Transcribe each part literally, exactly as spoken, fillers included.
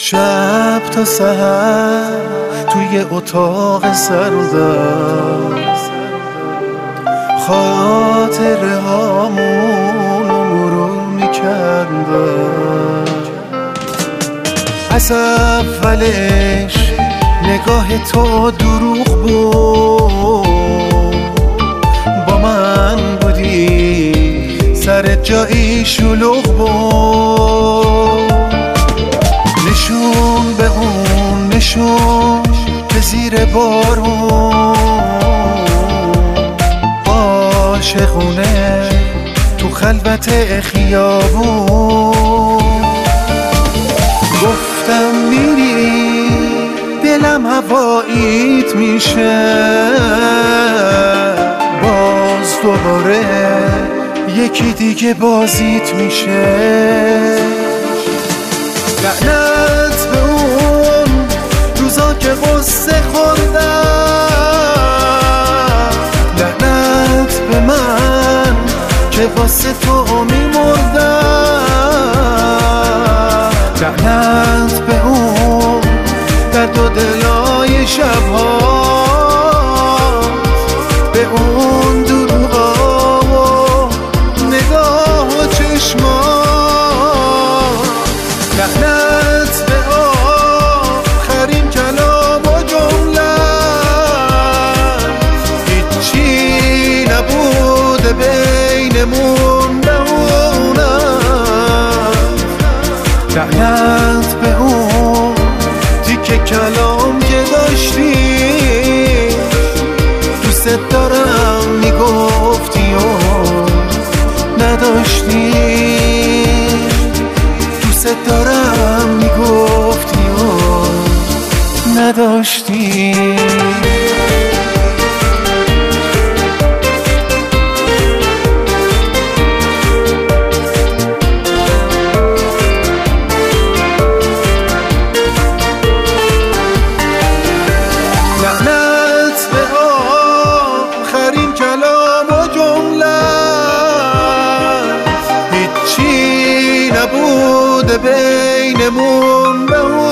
شب تا سحر توی اتاق سردم خاطره هامونو مرور میکردم. از اولش نگاه تو دروغ بود، با من بودی سر جایی شلوغ بود. نشون به اون نشون که زیر بارون عاشقونه تو خلوت خیابون. گفتم میری دلم هواییت میشه، باز دوباره یکی دیگه بازیت میشه. لعنت به اون روزا که قصه خوردم، لعنت به من که واسه تو میمردم، لعنت به اون درد و دلای شب‌هات، به اون دروغا و نگاه و چشمات. لعنت به آخرین کلام و جملت، هیچی نبوده بینمون بمونم. لعنت به اون تیکه کلام که داشتی، دوست دارم میگفتی و نداشتی، دوست دارم میگفتی و نداشتی. لعنت به آخرین کلام و جملت، هیچی نبوده بینمون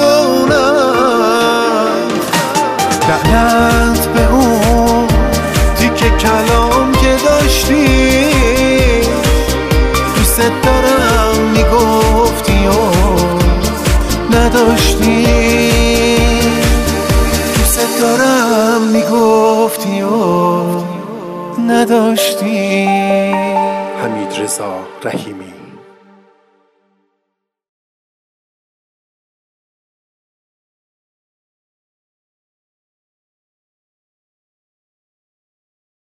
بمونم. لعنت به اون تیکه کلام که داشتی، دوست دارم میگفتی و نداشتی، دوست دارم میگفتی و نداشتی. حمیدرضا رحیمی.